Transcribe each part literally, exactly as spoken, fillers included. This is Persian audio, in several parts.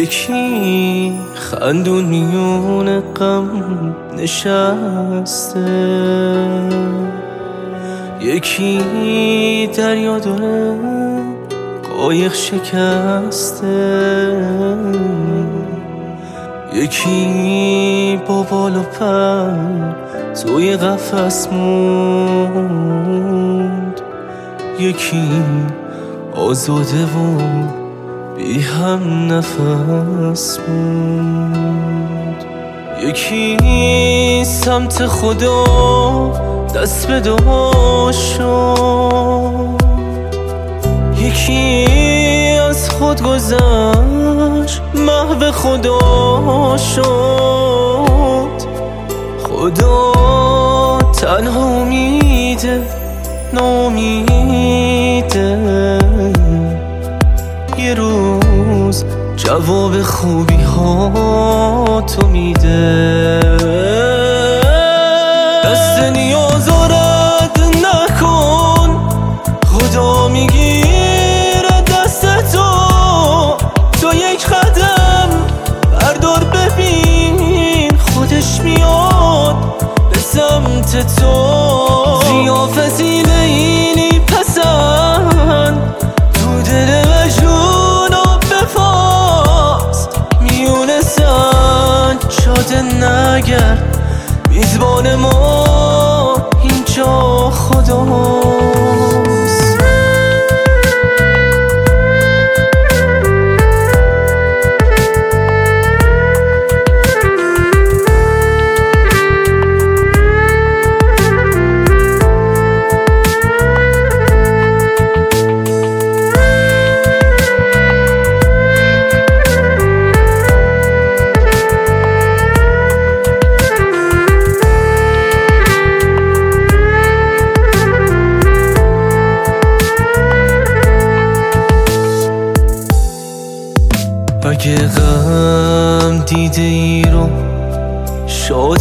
یکی خندون میون غم نشسته، یکی دریا داره قایق شکسته، یکی با بال و پر توی قفس موند، یکی آزاده و بی هم نفس موند، یکی سمت خدا دست به دعا شد، یکی از خود گذشت محو خدا شد. خدا تنها امیده نامیده، یه روز جواب خوبی ها تو میده. دست نیاز رد نکن، خدا میگیره دست تو. تو یک قدم بردار ببین خودش میاد به سمت تو. ضیافتی لیلی پسند تو دل مجنونا بفاز، میونه سجاده نگرد میزبان ما اینجا خداست. اگه غم دیده ای رو شاد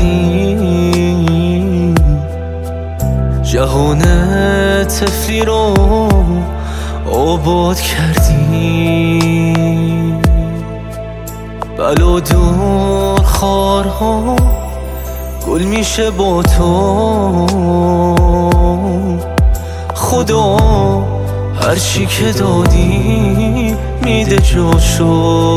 کردی، جهان طفلی رو آباد کردی، بلا دور خارها گل میشه با تو. خدا هرچی که دادی میده جاشو.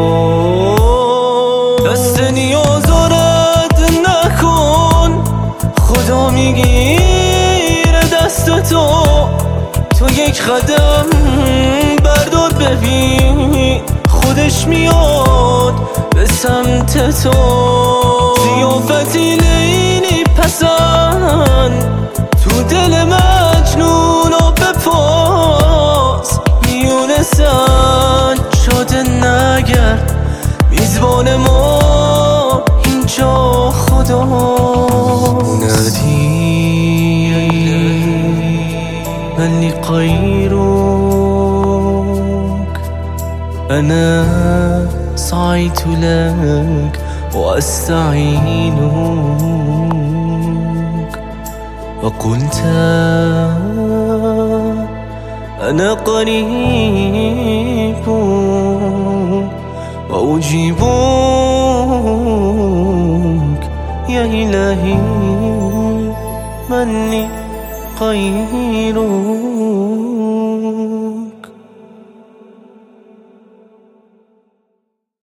دست نیاز رد نکن، خدا میگیره دست تو. تو یک قدم بردار ببین خودش میاد به سمت تو. ضیافتی لیلی پسند تو دل مجنونا بپاس، میونه سجاده نگرد میزبان ما اینجا خداست. نادي من لي غيرك، أنا سعيت لك وأستعينك، وقلت أنا قريب وأجيبك يا إلهي من لي غيرك.